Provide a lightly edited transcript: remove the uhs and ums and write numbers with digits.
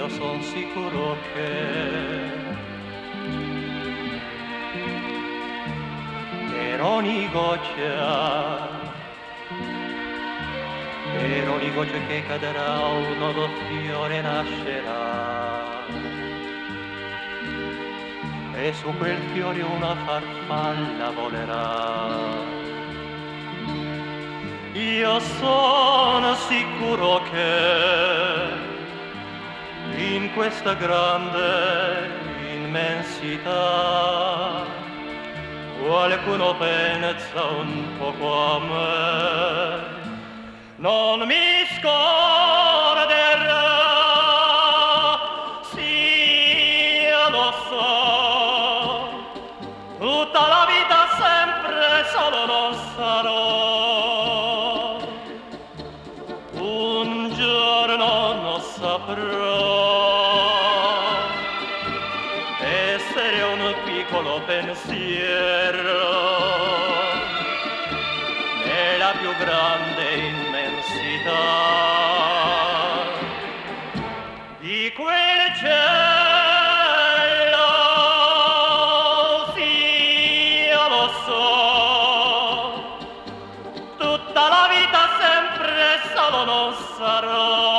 io son sicuro che per ogni goccia che cadrà un nuovo fiore nascerà e su quel fiore una farfalla volerà. Io sono sicuro che in questa grande immensità qualcuno pensa un poco a me, non mi scorderà, sì, io lo so, tutta la vita sempre solo non sarò. Un giorno non saprò essere un piccolo pensiero nella più grande immensità di quel cielo. Sì, io lo so, tutta la vita sempre solo non sarò.